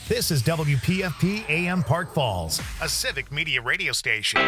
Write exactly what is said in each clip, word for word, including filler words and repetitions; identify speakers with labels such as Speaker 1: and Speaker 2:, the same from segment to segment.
Speaker 1: This is W P F P A M Park Falls, a civic media radio station.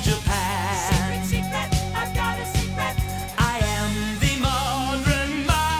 Speaker 2: Secret, secret, I've got a secret. I am the modern man.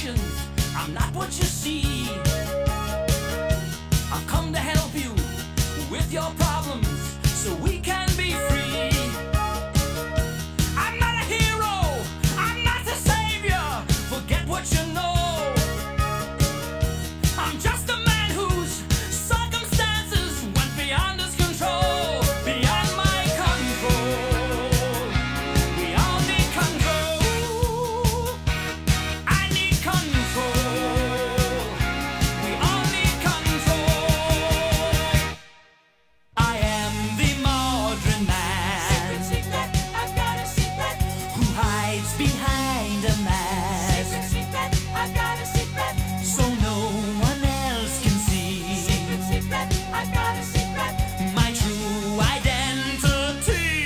Speaker 2: solutions. I'm not what you see. I've come to help you with your problems so we can be free. I'm not a hero, I'm not the savior. Forget what you know. I'm just a man whose circumstances went beyond his control, beyond my control. We all need control. I need control. We all need control. I am the modern man. Secret, secret, I've got a secret. Who hides behind a mask. Secret, secret, I've got a secret. So no one else can see. Secret, secret, I've got a secret. My true identity.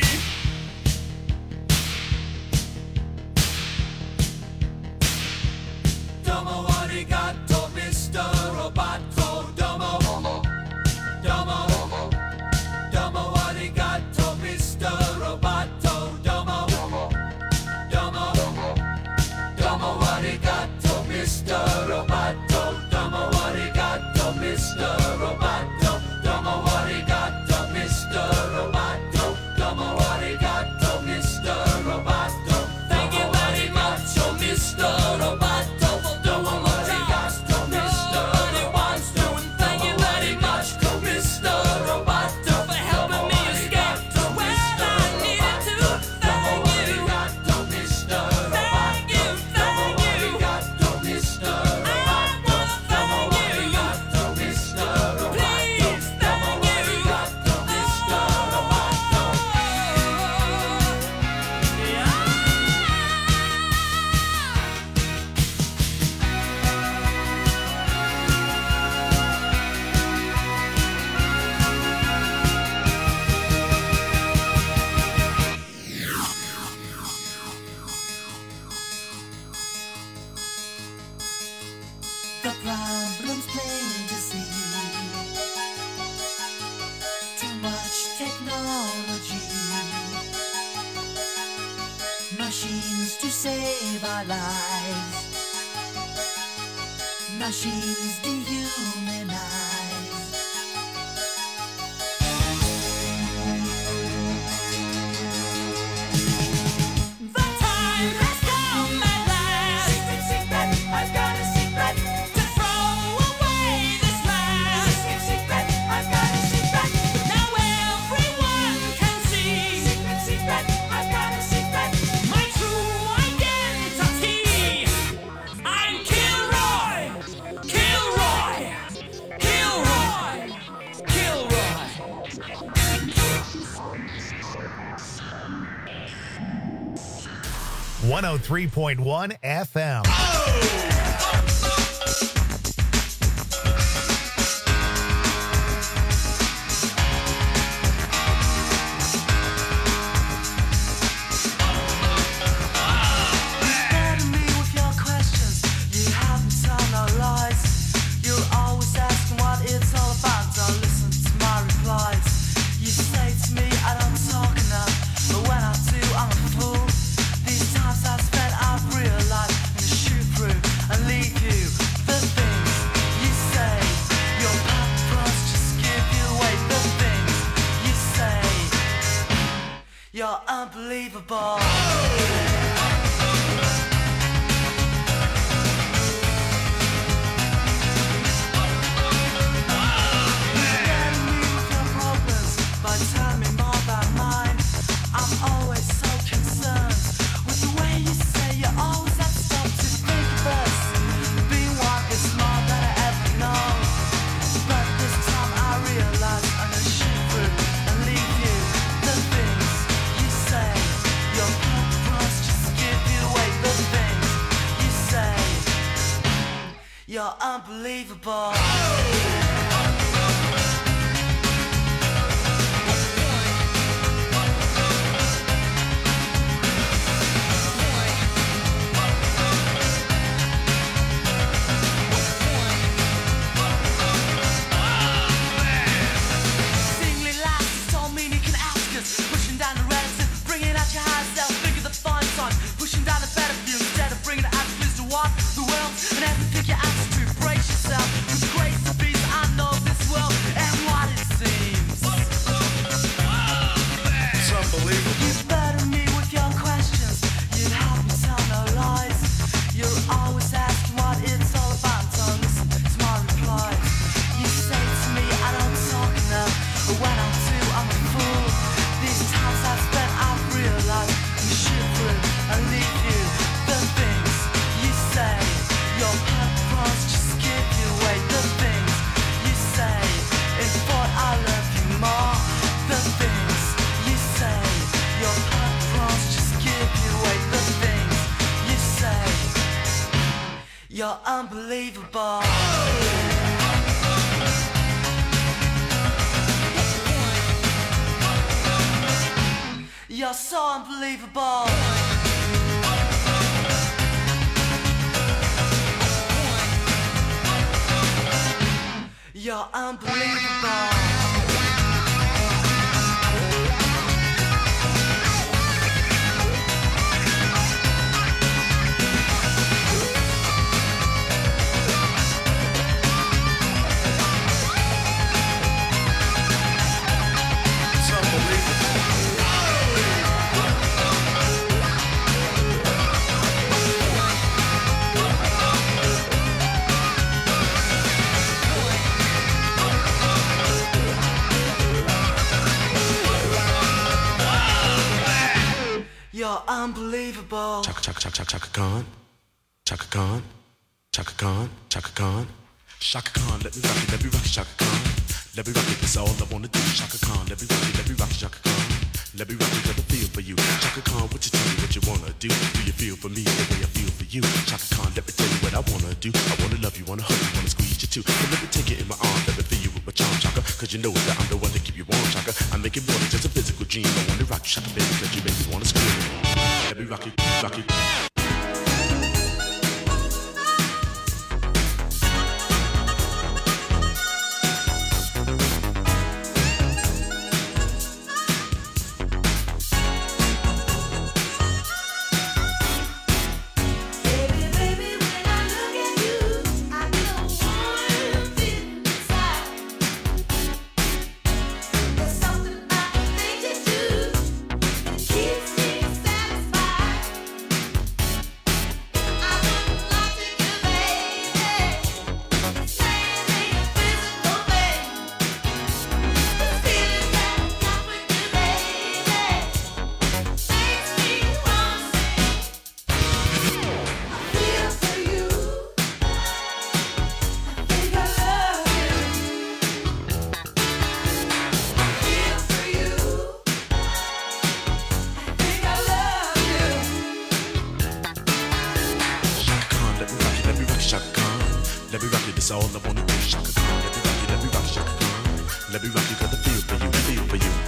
Speaker 2: Domo arigato, Mister Roboto. Domo, domo, domo arigato, Mister Roboto. Domo, domo, domo arigato, Mister Roboto. Domo arigato, Mister Roboto. Domo arigato, Mister Roboto. Domo arigato, Mister Roboto. Thank you very much, oh Mister Roboto, for doing what he has to, Mister Roboto. And thank you very much, oh Mister Roboto, for helping me escape to where I needed to. Thank you, Mister Thank you, thank you. Mister Roboto. Thank you, Mister Roboto. Please, thank you, Mister Roboto. Yeah. The problem's plain to see. Too much technology. Machines to save our lives. Machines dehumanize. The time has come at last. Secret, secret, I've got a secret. To throw away this mask. Secret, secret, I've got a secret. Now everyone can see. Secret, secret, I've got a secret. My true identity. I'm Kilroy. Kilroy. Kilroy. Kilroy.
Speaker 1: one oh three point one F M.
Speaker 3: Better me with your questions. You haven't told no lies. You're always asking what it's all about. Don't listen to my replies. You say to me I don't talk enough, but when I do, I'm a fool. These times I spent, I've realized I'm gonna shoot through and leave you. The things you say, your paparazzi just give you away. The things you say, you're unbelievable. Better me with your problems by telling me more about mine. I'm always so concerned with the way you say you always have to stop to think of us. Being one is more than I ever know. But this time I realize I'm gonna shoot through and leave you. The things you say, your paparazzi just give you away. The things you say, you're unbelievable. Pushing down the battlefield instead of bringing the absolutes to what? The else, and everything you ask to brace yourself. With grace and peace, I know this world and what it seems.
Speaker 4: It's unbelievable.
Speaker 3: You better me with your questions. You'd help me tell no lies. You're always asking what it's all about. Don't listen to my replies. You say to me I don't talk enough, but when I do, I'm a fool. These times I've spent, I've realized you shoot through and leave you. The things you say, your purpose just give you away. The things you say is what I love you more. The things you say, your purpose just give you away. The things you say, you're unbelievable. You're so unbelievable. You're unbelievable. You're unbelievable.
Speaker 5: Chaka chaka chaka chaka chaka Khan, Chaka Khan, Chaka Khan, Chaka Khan, Chaka Khan. Let me rock it, let me rock it, Chaka Khan. Let me rock it, that's all I wanna do. Chaka Khan, let me rock it, let me rock it, Chaka Khan. Let me rock it, got a feel for you. Chaka Khan, what you tell me what you wanna do? Do you feel for me the way I feel for you? Chaka Khan, let me tell you what I wanna do. I wanna love you, wanna hug you, wanna squeeze you too. And let me take it in my arms, let me feel you with my charm, Chaka. Cause you know that I'm the one to keep you warm, Chaka. I make it more than just a physical dream. I wanna rock you, Chaka, baby, cause you make me wanna scream. Let me rock it, rock it. That's all I wanna do. Chaka Khan, let me rock you, let me rock you, Chaka Khan. Let me rock you, got the feel for you, feel for you.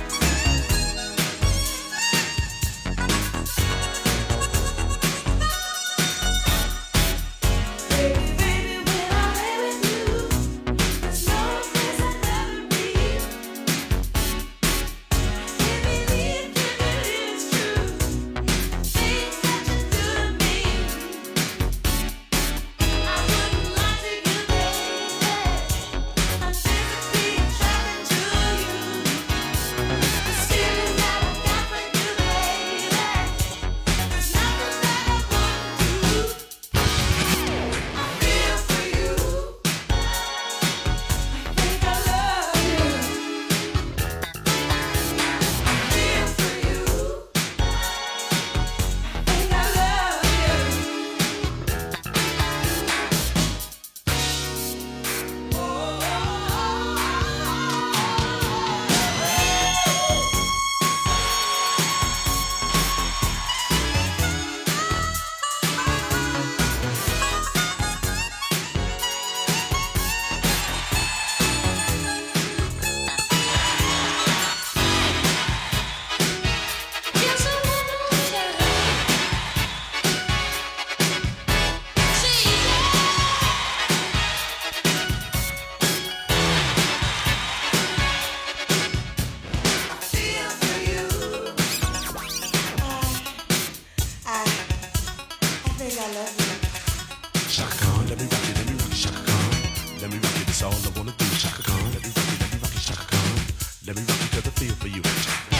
Speaker 5: let me rock it, let me rock it, Shaka Khan. Let me rock it, it's all I wanna do, Shaka Khan. Let me rock it, let me rock it, Shaka Khan. Let me rock it 'cause I feel for you.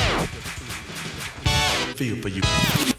Speaker 5: Feel for you.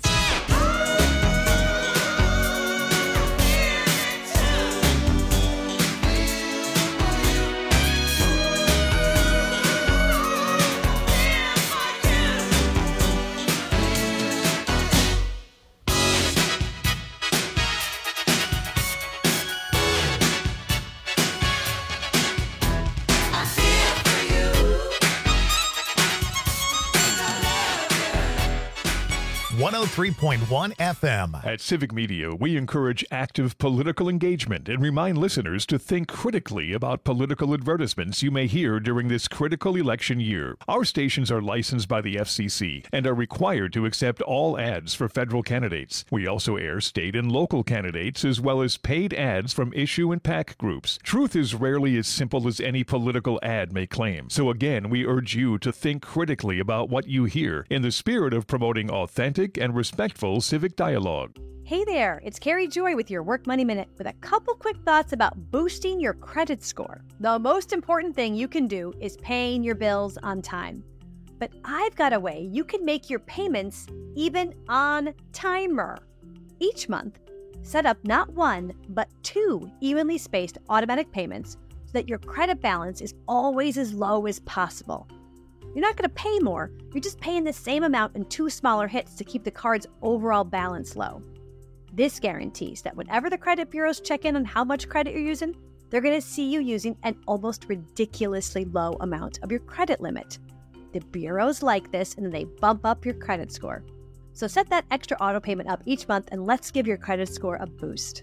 Speaker 1: one oh three point one F M.
Speaker 4: At Civic Media, we encourage active political engagement and remind listeners to think critically about political advertisements you may hear during this critical election year. Our stations are licensed by the F C C and are required to accept all ads for federal candidates. We also air state and local candidates as well as paid ads from issue and PAC groups. Truth is rarely as simple as any political ad may claim. So again, we urge you to think critically about what you hear in the spirit of promoting authentic and respectful civic dialogue.
Speaker 6: Hey there, it's Carrie Joy with your Work Money Minute with a couple quick thoughts about boosting your credit score. The most important thing you can do is paying your bills on time. But I've got a way you can make your payments even on timer. Each month, set up not one, but two evenly spaced automatic payments so that your credit balance is always as low as possible. You're not going to pay more, you're just paying the same amount in two smaller hits to keep the card's overall balance low. This guarantees that whenever the credit bureaus check in on how much credit you're using, they're going to see you using an almost ridiculously low amount of your credit limit. The bureaus like this, and then they bump up your credit score. So set that extra auto payment up each month and let's give your credit score a boost.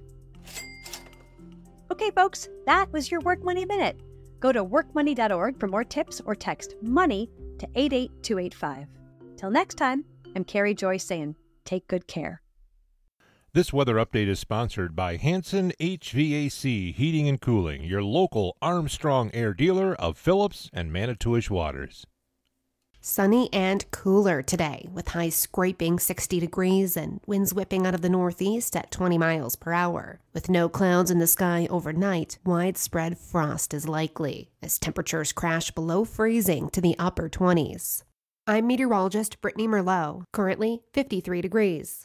Speaker 6: Okay, folks, that was your Work Money Minute. Go to work money dot org for more tips or text MONEY to eight eight two eight five. Till next time, I'm Carrie Joy saying, take good care.
Speaker 7: This weather update is sponsored by Hanson H V A C Heating and Cooling, your local Armstrong Air dealer of Phillips and Manitowish Waters.
Speaker 8: Sunny and cooler today, with highs scraping sixty degrees and winds whipping out of the northeast at twenty miles per hour. With no clouds in the sky overnight, widespread frost is likely, as temperatures crash below freezing to the upper twenties. I'm meteorologist Brittany Merlot, currently fifty-three degrees.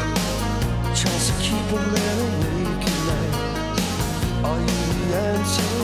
Speaker 3: Tries to keep a man awake at night. Are you the answer?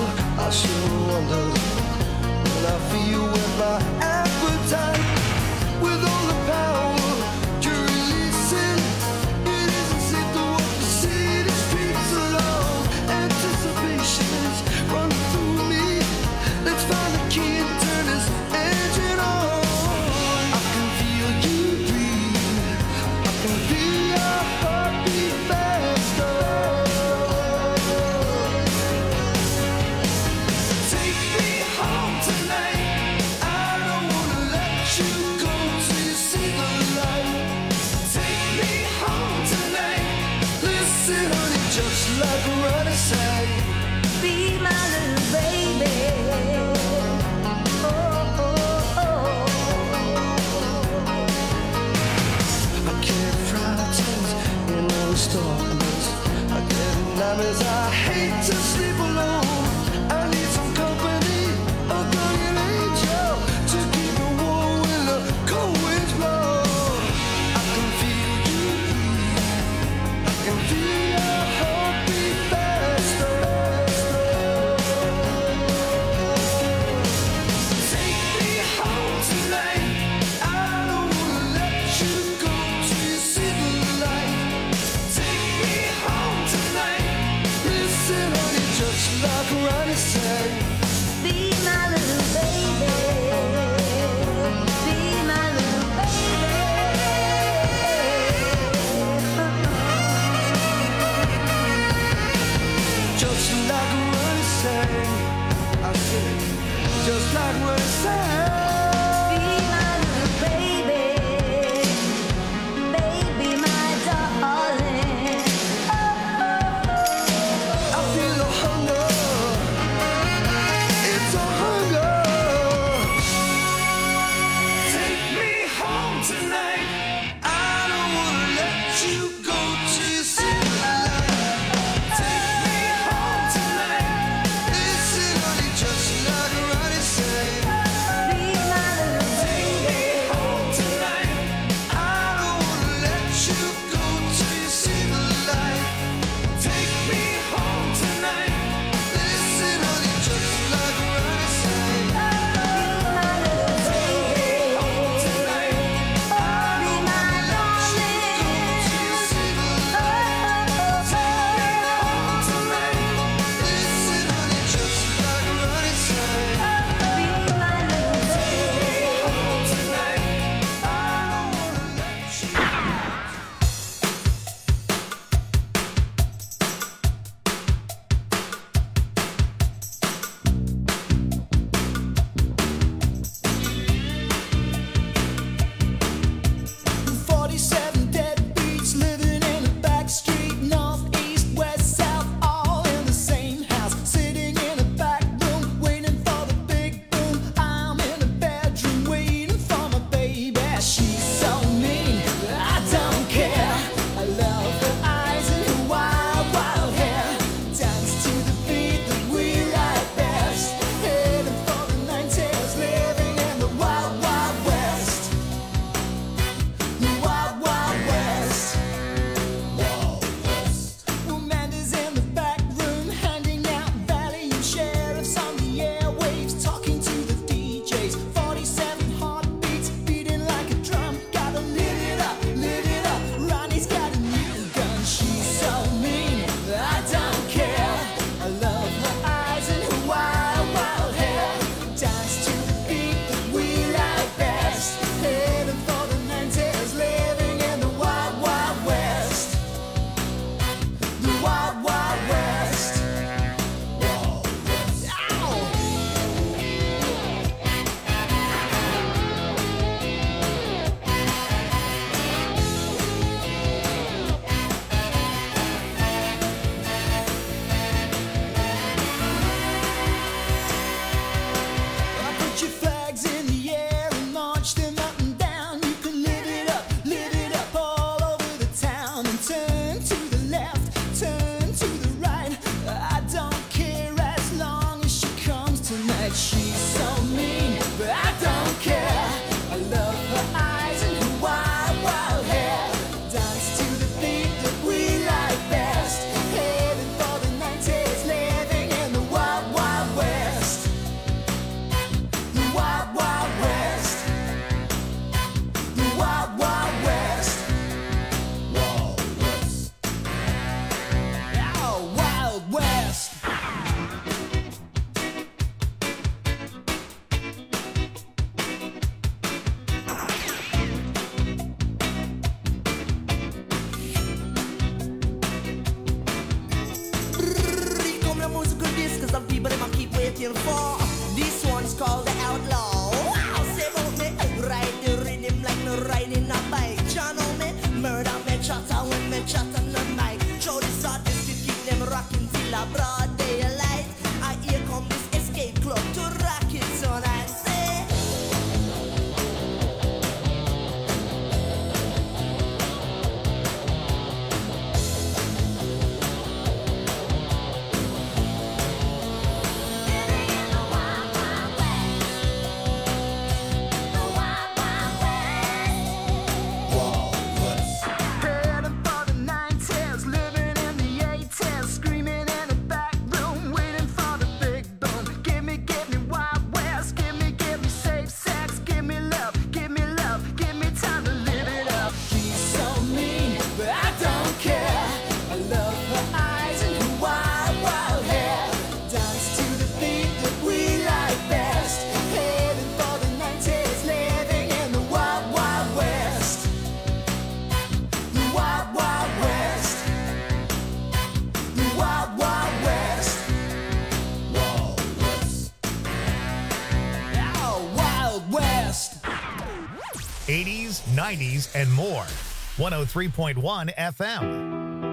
Speaker 1: best. eighties, nineties, and more. one oh three point one F M.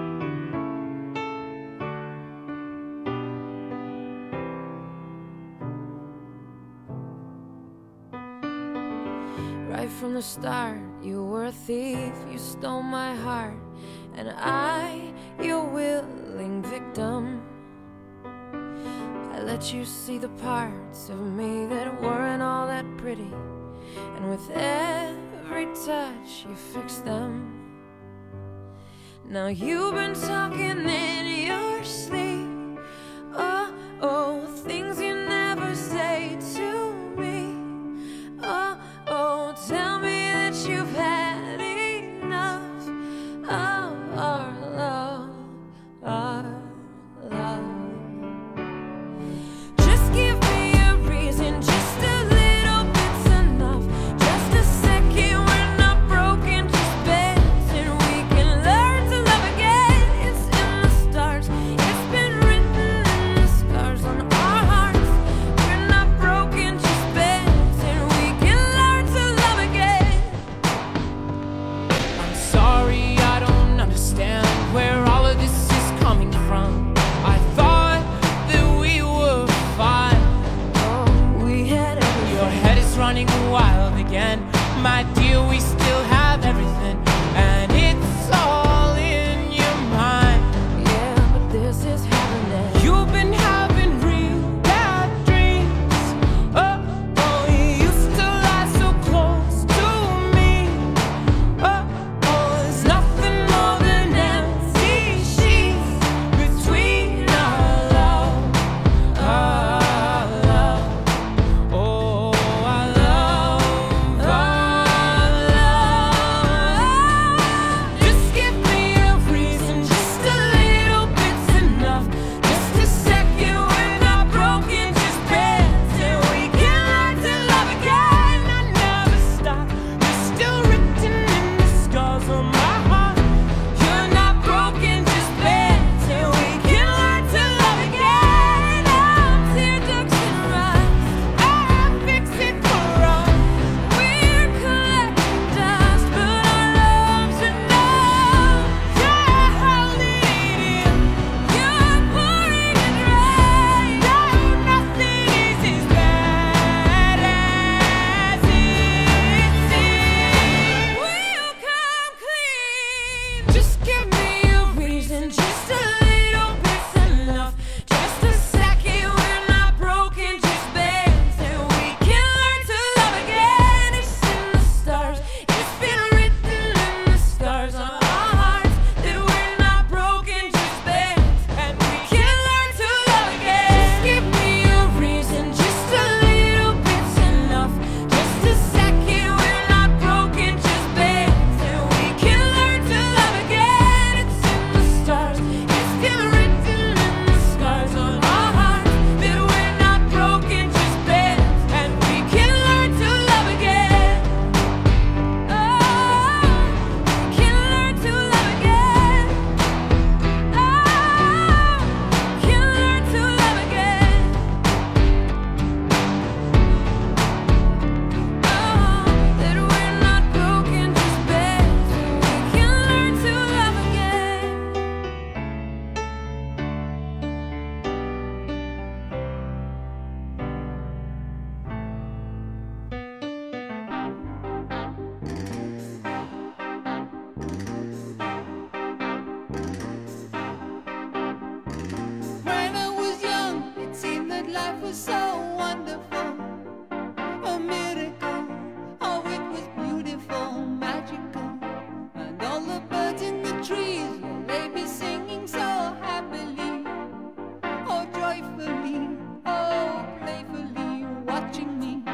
Speaker 9: Right from the start, you were a thief, you stole my heart, and I, your willing victim. I let you see the parts of me that weren't all that pretty, and with every touch you fixed them. Now you've been talking in your sleep, oh, oh, things you never say to me, oh, oh, tell me that you've had enough of our love, our love. Just give me a reason, just a little bit's enough. Just a second, we're not broken, just bends, and we can learn to love again. It's in the stars, it's been written in the scars on our hearts. We're not broken, just bends, and we can learn to love again. I'm sorry, I don't understand where all of this is coming from. I thought that we were fine. Oh, we had everything. Your head is running wild again. My dear, we still have everything, and it's all in your mind. Yeah, but this is happening. You've been having real bad dreams. Oh, oh, you used to lie so close to me. Oh, oh, there's nothing more than empty sheets between our love, our love. Oh, our love, our love. Just give me a reason, just a little bit's enough. Just a second, we're not broken, just bends, and we can learn to love again. I never stop. You're still written in the scars on my heart. You're not broken, just bends, and we can learn to love again. Oh, tear ducts and rust, I fix it for us. We're collecting dust, but our love's enough. Yeah, holding it in. You're pouring it right. No, nothing is as bad as it seems. We'll come clean. Just give me a reason, just a little bit's enough. Just a second, we're not broken, just bends, and we can learn to love again. It's in the stars, it's been written in the scars on our hearts that we're not broken, just bends, and we can learn to love again. Just give me a reason, just a little bit's enough. Just a second, we're not broken, just bends, and we can learn to love again. It's in the stars, it's been written in the scars on our hearts that we're not broken, just bends, and we can learn to love again. Oh, we can learn to love again. Oh, we can learn to love again. Oh, that we're not broken, just bends, and we can learn to love again.
Speaker 3: When I was young, it seemed that life was so wonderful, a miracle. Oh, it was beautiful, magical, and all the birds in the trees, well, they be singing so happily, oh joyfully, oh playfully, watching me.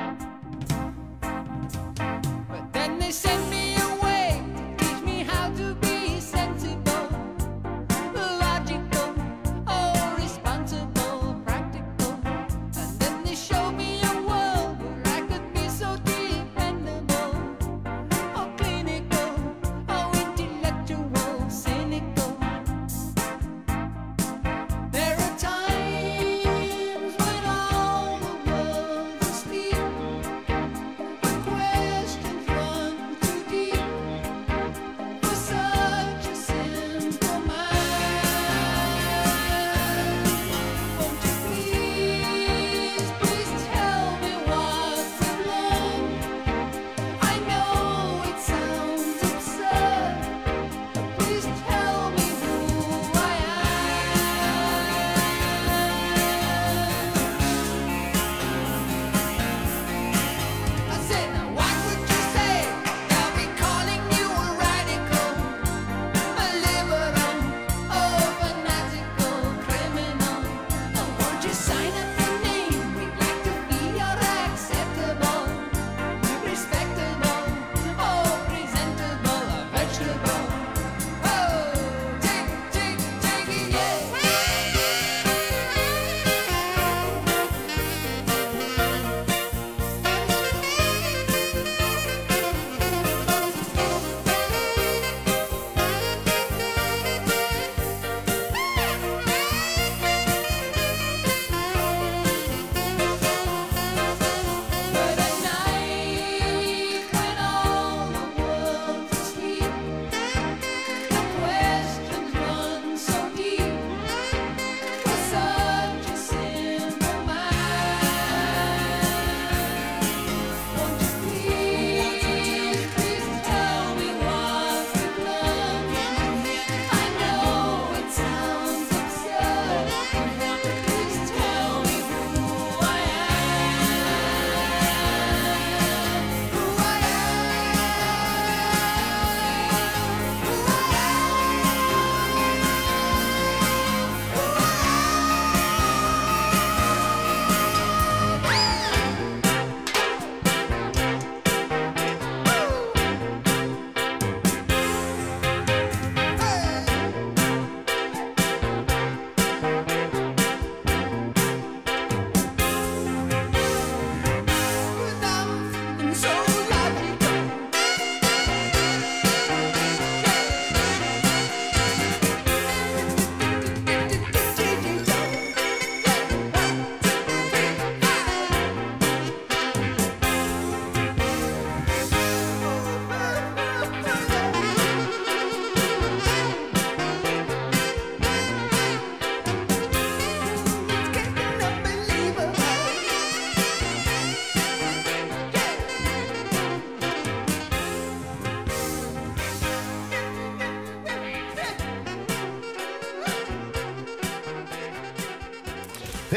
Speaker 3: But then they sent me away to teach me how to be sensible, logical, oh responsible, practical, and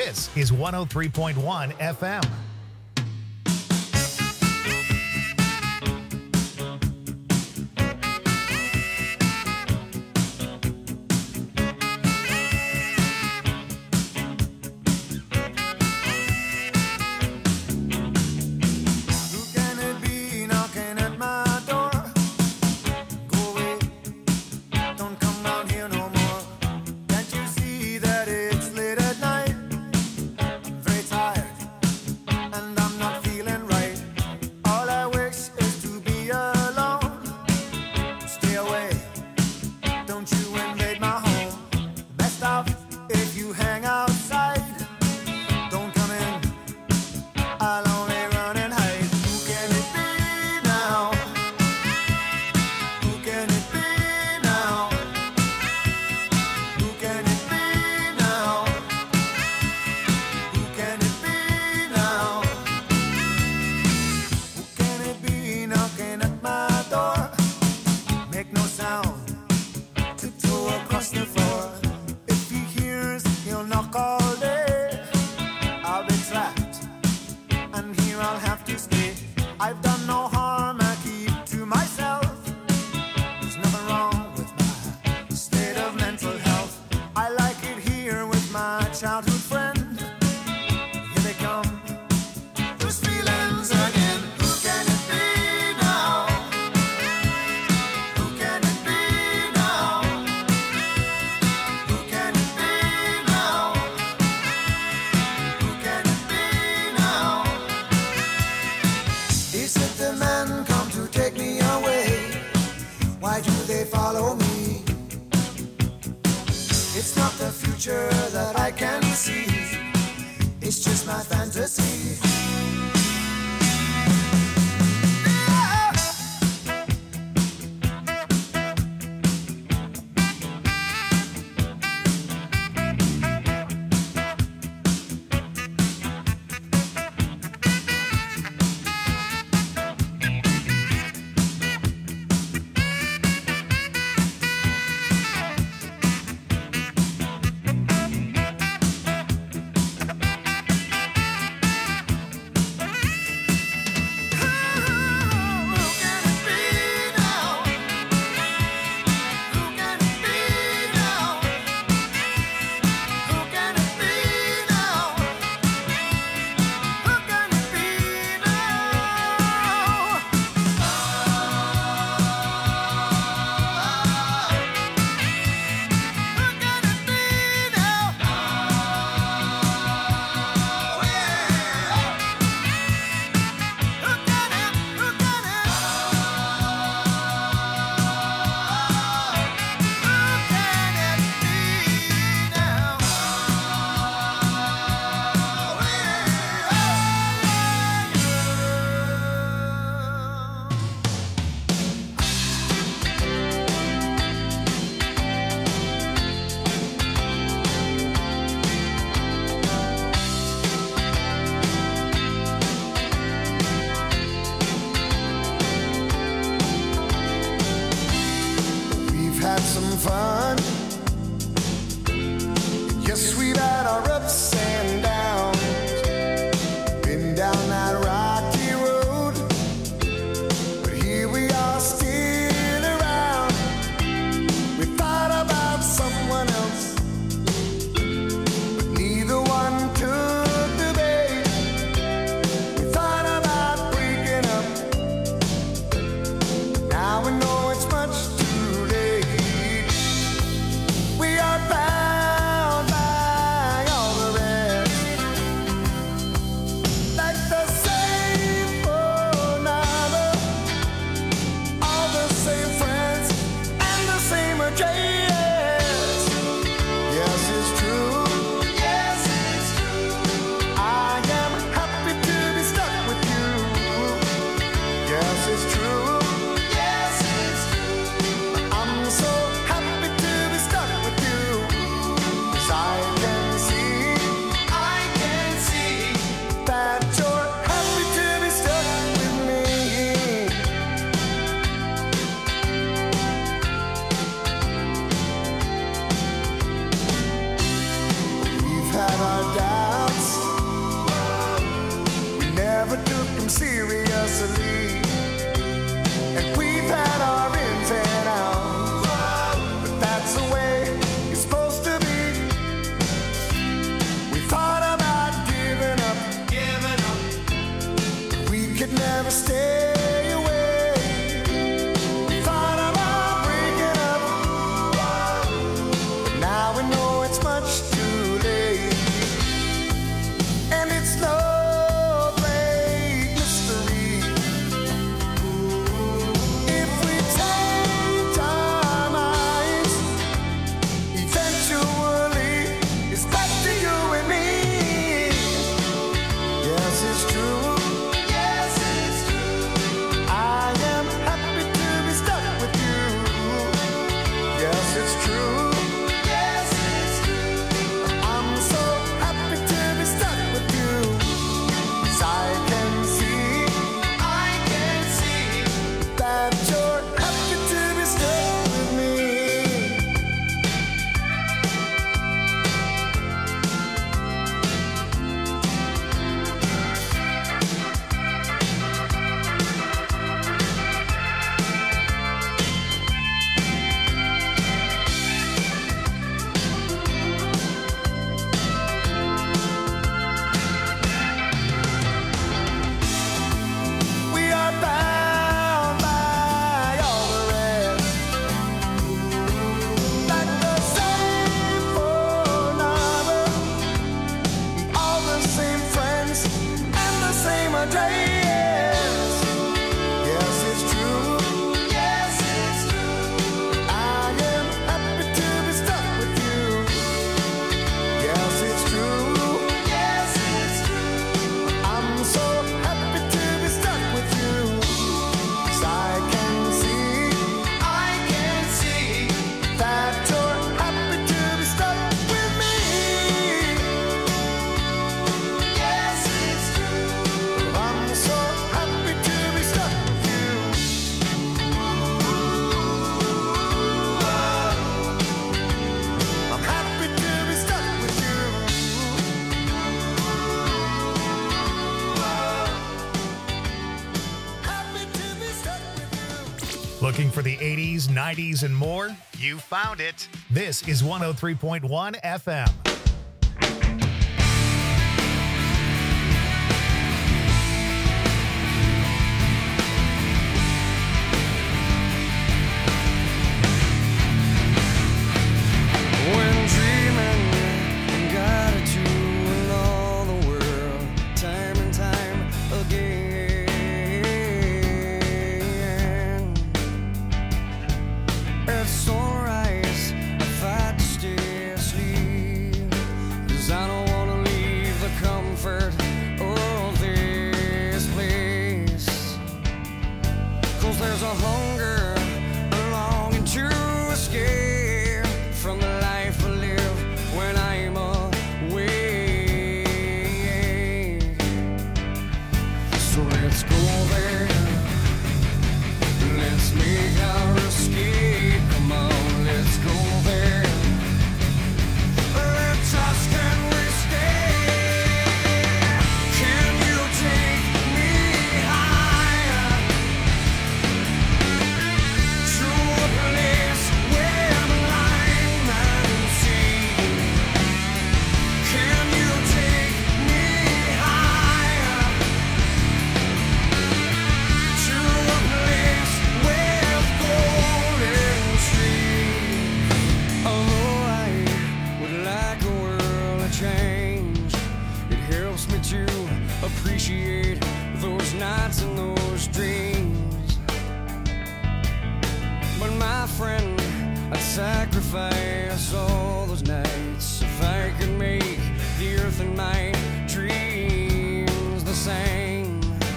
Speaker 1: This is one oh three point one F M. Looking for the eighties, nineties, and more? You found it. This is one oh three point one F M.
Speaker 3: When dreaming, got it to in all the world, time and time again. At sunrise, I fight to stay asleep, 'cause I don't wanna leave the comfort of this place. 'Cause there's a hunger, a longing to escape from the life I live when I'm away. So let's go there, let's make our escape. Come on, let's go there. Let's ask, can we stay? Can you take me higher to a place where the line man see? Can you take me higher to a place with golden streets? Although I would like a world of change, it helps me to appreciate those nights and those dreams. But my friend, I'd sacrifice all those nights if I could make the earth and my dreams the same.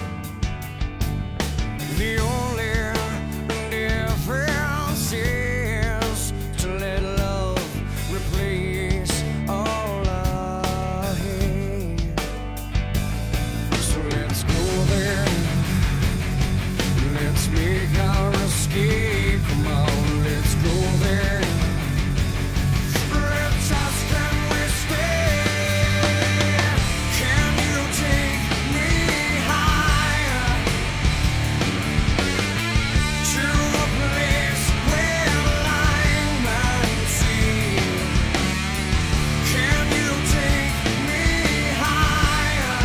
Speaker 3: The only difference is to let love replace all I hate. So let's go there, let's make our escape. Come on, let's go there. Let's ask, can we stay? Can you take me higher to a place where the line man see? Can you take me higher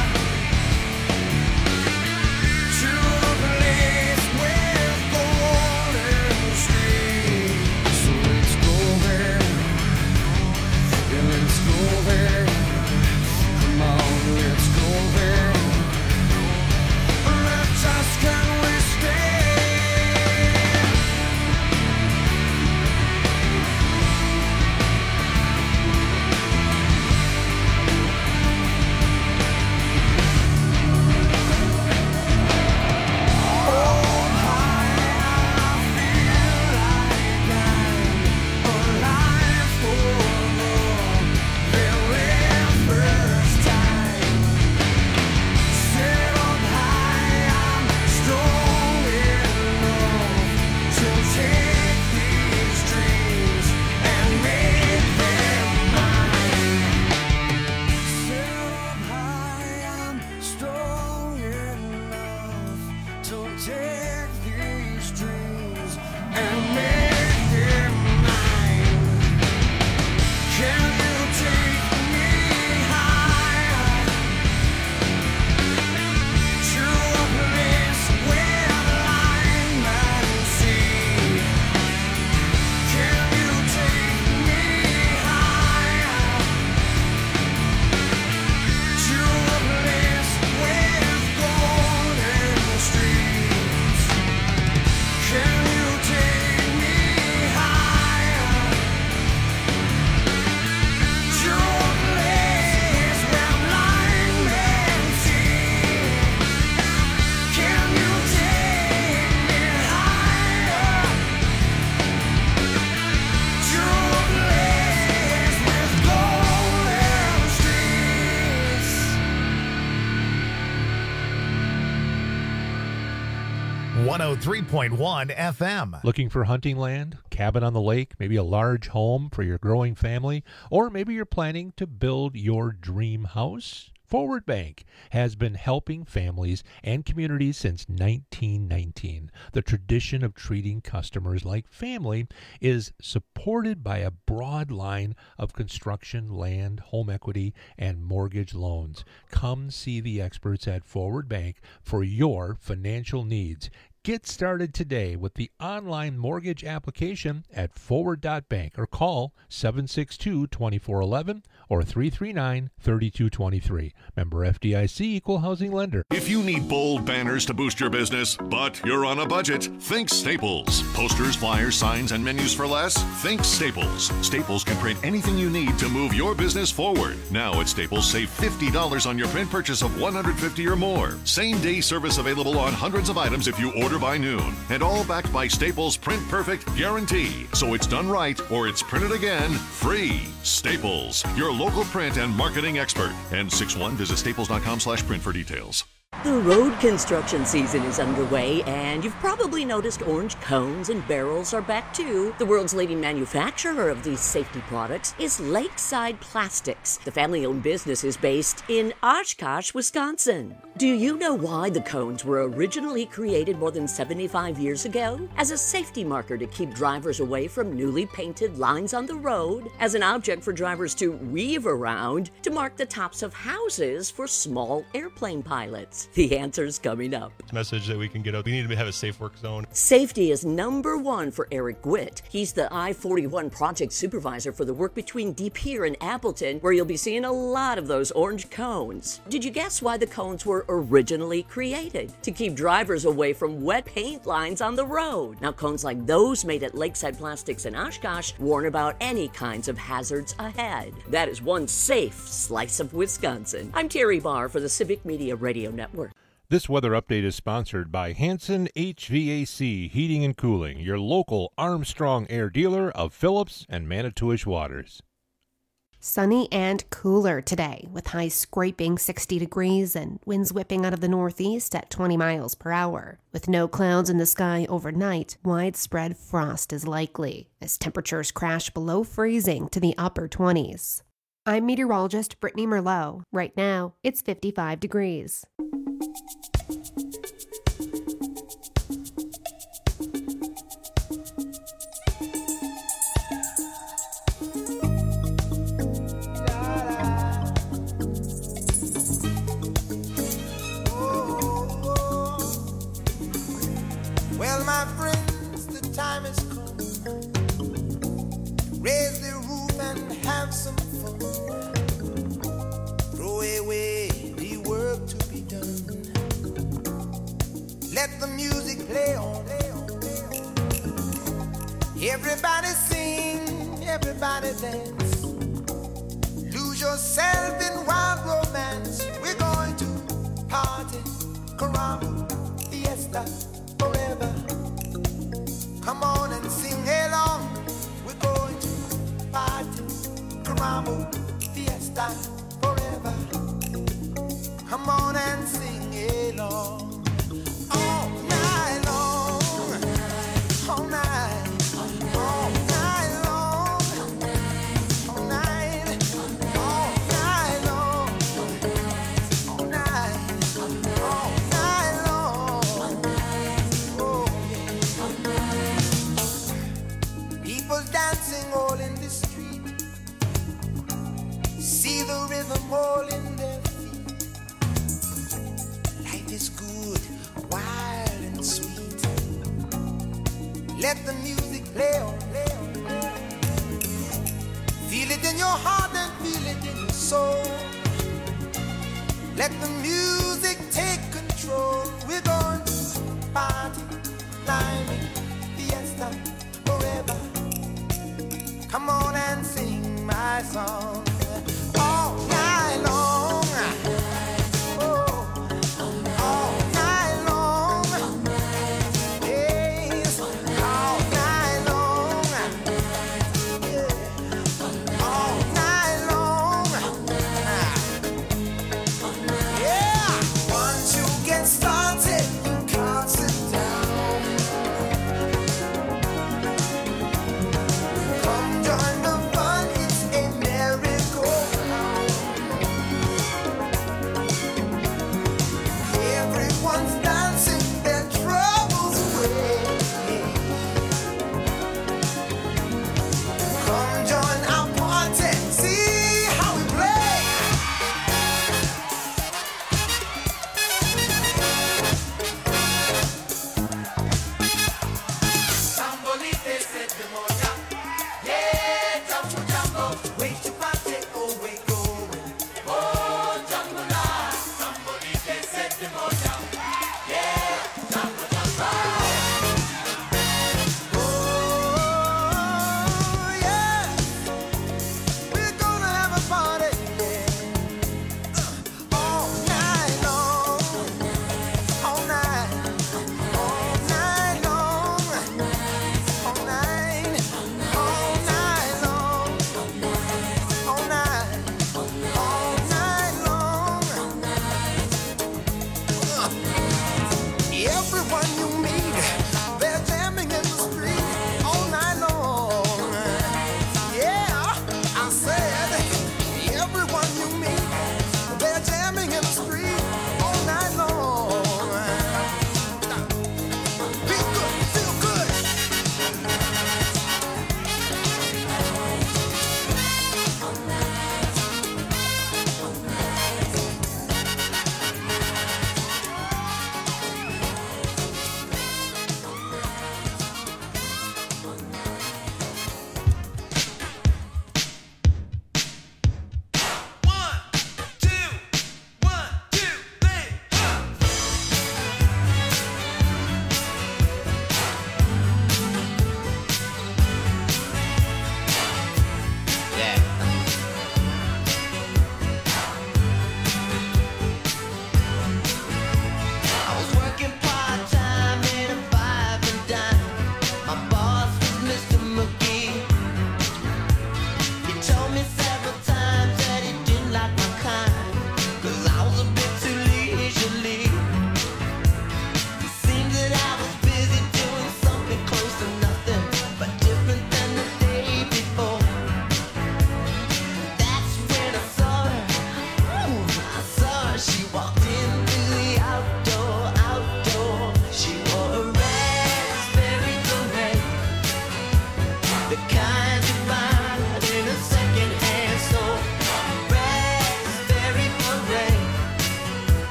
Speaker 3: to a place with golden streets? So let's go there, yeah, let's go there. Come on, let's go there. Let's ask, can we stay? Take these dreams and make them mine. Can you take me higher to a place where the line man see? Can you take me higher to a place with golden streets? Can you take me higher to a place where blind men see? Can you take me higher to a place with golden streets?
Speaker 1: one oh three point one F M.
Speaker 7: Looking for hunting land, cabin on the lake, maybe a large home for your growing family, or maybe you're planning to build your dream house? Forward Bank has been helping families and communities since nineteen nineteen. The tradition of treating customers like family is supported by a broad line of construction, land, home equity, and mortgage loans. Come see the experts at Forward Bank for your financial needs. Get started today with the online mortgage application at forward dot bank or call seven six two, two four one one or three three nine, three two two three. Member F D I C, Equal Housing Lender.
Speaker 10: If you need bold banners to boost your business, but you're on a budget, think Staples. Posters, flyers, signs, and menus for less? Think Staples. Staples can print anything you need to move your business forward. Now at Staples, save fifty dollars on your print purchase of one hundred fifty dollars or more. Same-day service available on hundreds of items if you order by noon. And all backed by Staples' Print Perfect guarantee. So it's done right or it's printed again free. Staples, your local print and marketing expert. And six one, visit staples dot com slash print for details.
Speaker 11: The road construction season is underway, and you've probably noticed orange cones and barrels are back too. The world's leading manufacturer of these safety products is Lakeside Plastics. The family-owned business is based in Oshkosh, Wisconsin. Do you know why the cones were originally created more than seventy-five years ago? As a safety marker to keep drivers away from newly painted lines on the road, as an object for drivers to weave around, to mark the tops of houses for small airplane pilots. The answer's coming up.
Speaker 12: Message that we can get out. We need to have a safe work zone.
Speaker 11: Safety is number one for Eric Witt. He's the I forty-one project supervisor for the work between De Pere and Appleton, where you'll be seeing a lot of those orange cones. Did you guess why the cones were originally created? To keep drivers away from wet paint lines on the road. Now, cones like those made at Lakeside Plastics in Oshkosh warn about any kinds of hazards ahead. That is one safe slice of Wisconsin. I'm Terry Barr for the Civic Media Radio Network.
Speaker 7: This weather update is sponsored by Hanson H V A C Heating and Cooling, your local Armstrong Air dealer of Phillips and Manitowish Waters.
Speaker 8: Sunny and cooler today with highs scraping sixty degrees and winds whipping out of the northeast at twenty miles per hour. With no clouds in the sky overnight, widespread frost is likely as temperatures crash below freezing to the upper twenties. I'm meteorologist Brittany Merlot. Right now, it's fifty-five degrees.
Speaker 13: Well, my friends, the time has come. Raise the roof and have some fun. Throw away the work to be done. Let the music play on. Everybody sing, everybody dance. Lose yourself in wild romance. We're going to party, caramba, fiesta, forever. Come on and sing along. We're going to party, caramba, fiesta, forever. Come on and sing along. All night long, all night, all night long, all night, all night long, all night, all night long. Oh yeah. People dancing all in the street. See the rhythm all in their feet. Life is good, wild and sweet. Let the music play on, play on, play on. Feel it in your heart and feel it in your soul. Let the music take control. We're going to party, climbing, fiesta, forever. Come on and sing my song. All night long. Oh, all night long. Yes, all night long. Yeah, all night long. Yeah, once you get started.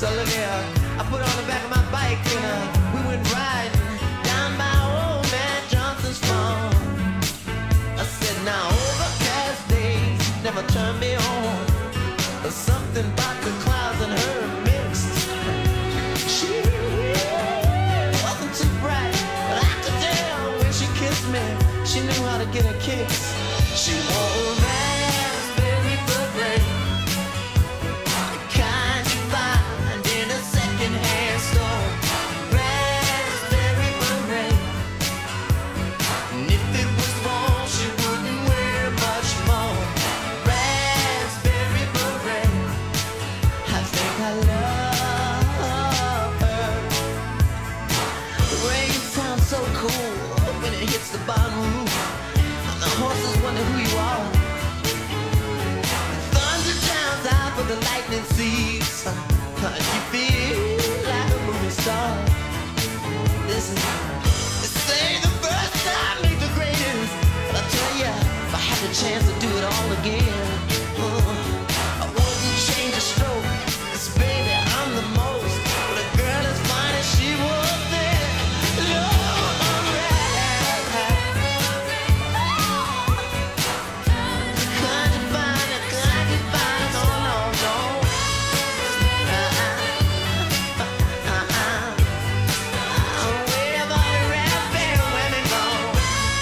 Speaker 3: So look here, I put on the back of my bike and uh, we went riding down by old man Johnson's farm. I said, now overcast days never turn me on. There's something about the clouds and her mixed. She wasn't too bright, but I could tell when she kissed me, she knew how to get her kicks. She wore raspberry beret, the kind you find in a second-hand store. Raspberry beret, and if it was worn, she wouldn't wear much more. Raspberry beret, I think I love her. The rain sounds so cool when it hits the bottom roof. The horses wonder who you are. The thunder drowns out, but the lightning sees. You feel like a movie star. Listen, they say the first time makes the greatest. But I tell ya, if I had the chance to do it all again, uh, I wouldn't change a stroke. 'Cause baby, I'm the most. But a girl as fine as she was then, Lord, I'm right. Can't you find it? Can't you find it? Oh, no, no. Uh-uh. Uh-uh. Where have all the raspberry women gone?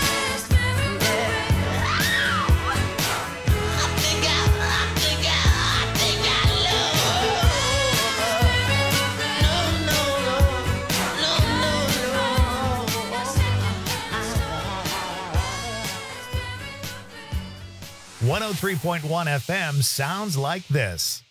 Speaker 3: Yeah. I think I, I think I, I think I love her. No, no, no. No, no, no.
Speaker 1: one oh three point one F M sounds like this.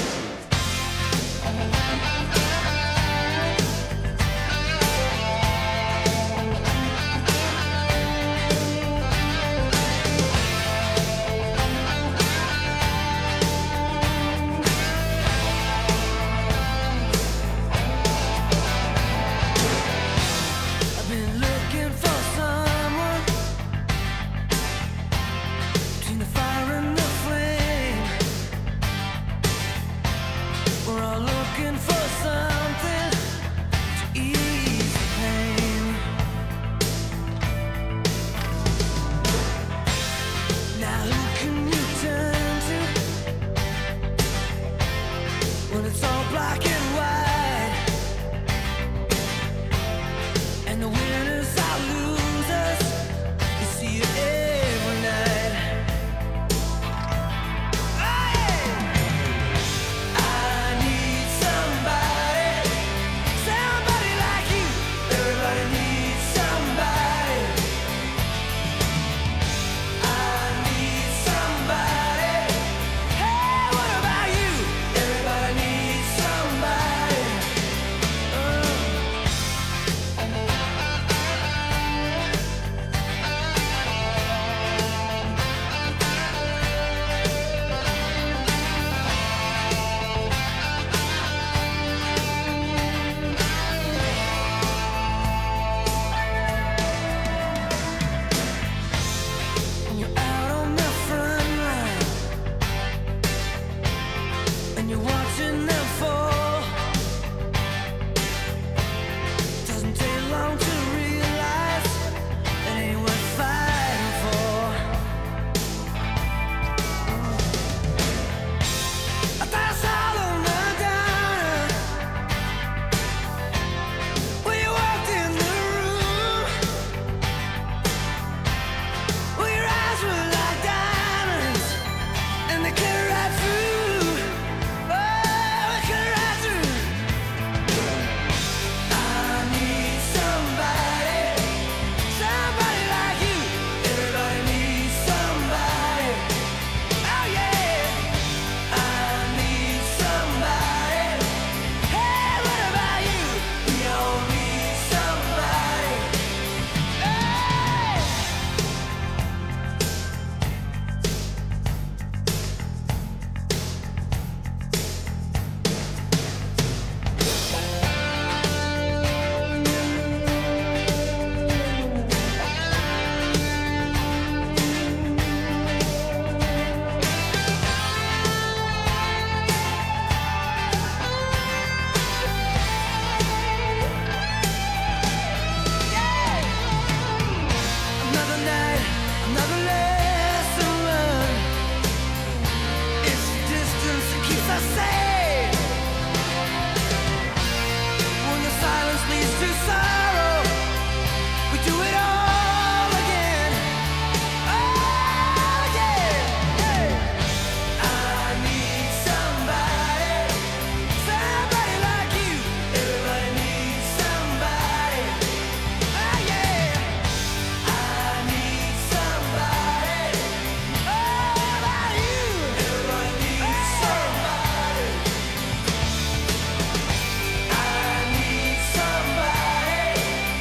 Speaker 3: I've been looking for someone between the fire and the flame. We're all looking for something